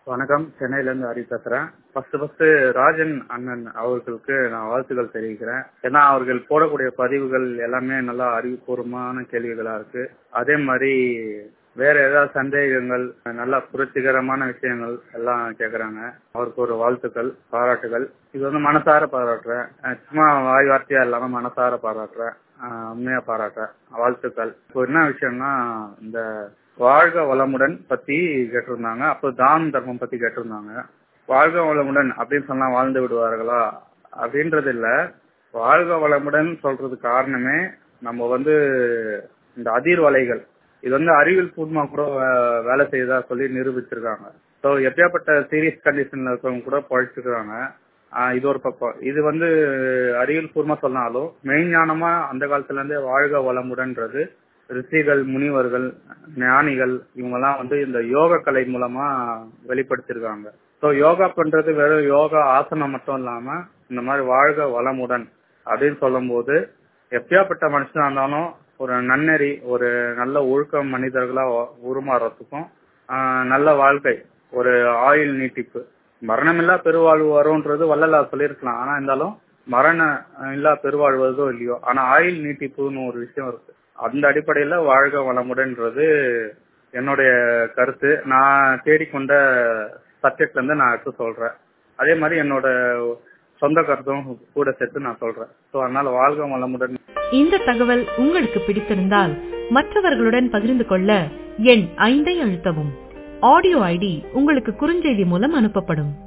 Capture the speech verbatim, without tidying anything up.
வணக்கம். சென்னையிலேருந்து ஹரி பேசுறேன். ஃபர்ஸ்ட் ஃபர்ஸ்ட் ராஜன் அண்ணன் அவர்களுக்கு நான் வாழ்த்துக்கள் தெரிவிக்கிறேன். ஏன்னா அவர்கள் போடக்கூடிய பதிவுகள் எல்லாமே நல்லா அறிவுபூர்வமான கேள்விகளா இருக்கு. அதே மாதிரி வேற ஏதாவது சந்தேகங்கள், நல்லா புரட்சிகரமான விஷயங்கள் எல்லாம் கேக்குறாங்க. அவருக்கு ஒரு வாழ்த்துக்கள், பாராட்டுகள். இது வந்து மனசார பாராட்டுறேன். அஹ் சும்மா வாய் வார்த்தையா இல்லாம மனசார பாராட்டுறேன். ஆஹ் உண்மையா பாராட்டுறேன். வாழ்த்துக்கள். இப்போ என்ன விஷயம்னா, இந்த வாழ்க வளமுடன் பத்தி கேட்டிருந்தாங்க. அப்போ தான தர்மம் பத்தி கேட்டிருந்தாங்க. வாழ்க வளமுடன் அப்படின்னு சொன்னா வாழ்ந்து விடுவார்களா அப்படின்றது இல்ல. வாழ்க வளமுடன் சொல்றது காரணமே நம்ம வந்து இந்த அதிர்வலைகள் இது வந்து அறிவியல் பூர்வமா கூட வே- வேலை செய்யறதா சொல்லி நிரூபிச்சிருக்காங்க. ஸோ எப்படியாப்பட்ட சீரியஸ் கண்டிஷன்ல இருக்கவங்க கூட பழிச்சுக்கிறாங்க. ஆஹ் இது ஒரு பக்கம். இது வந்து அறிவியல் பூர்வமா சொன்னாலும் மெய்ஞானமா அந்த காலத்துல இருந்தே வாழ்க வளமுடன்றது ரிஷிகள், முனிவர்கள், ஞானிகள் இவங்கெல்லாம் வந்து இந்த யோக கலை மூலமா வெளிப்படுத்திருக்காங்க. ஸோ யோகா பண்றது வெறும் யோகா ஆசனம் மட்டும் இல்லாம இந்த மாதிரி வாழ்க வளமுடன் அப்படின்னு சொல்லும் போது எப்படியாப்பட்ட மனுஷனா இருந்தாலும் ஒரு நன்னெறி, ஒரு நல்ல ஒழுக்க மனிதர்களா உ- உருமாறதுக்கும் ஆஹ் நல்ல வாழ்க்கை, ஒரு ஆயுள் நீட்டிப்பு, மரணமில்லா பெருவாழ்வு வரும்ன்றது வள்ளலார் சொல்லியிருக்கலாம். ஆனா இருந்தாலும் மரண இல்லா பெருவாழ்வதோ இல்லையோ, ஆனா ஆயுள் நீட்டிப்புன்னு ஒரு விஷயம் இருக்கு. அந்த அடிப்படையில வாழ்க வளமுடன்றது என்னுடைய கருத்து. நான் தேடிக்கொண்ட சப்ஜெக்ட்ல இருந்து நான் எடுத்து சொல்றேன். அதே மாதிரி என்னோட சொந்த கருத்தும் கூட சேர்த்து நான் சொல்றேன். ஸோ அதனால வாழ்க வளமுடன். இந்த தகவல் உங்களுக்கு பிடித்திருந்தால் மற்றவர்களுடன் பகிர்ந்து கொள்ள எண் ஐந்தை அழுத்தவும். ஆடியோ ஐடி உங்களுக்கு குறுஞ்செய்தி மூலம் அனுப்பப்படும்.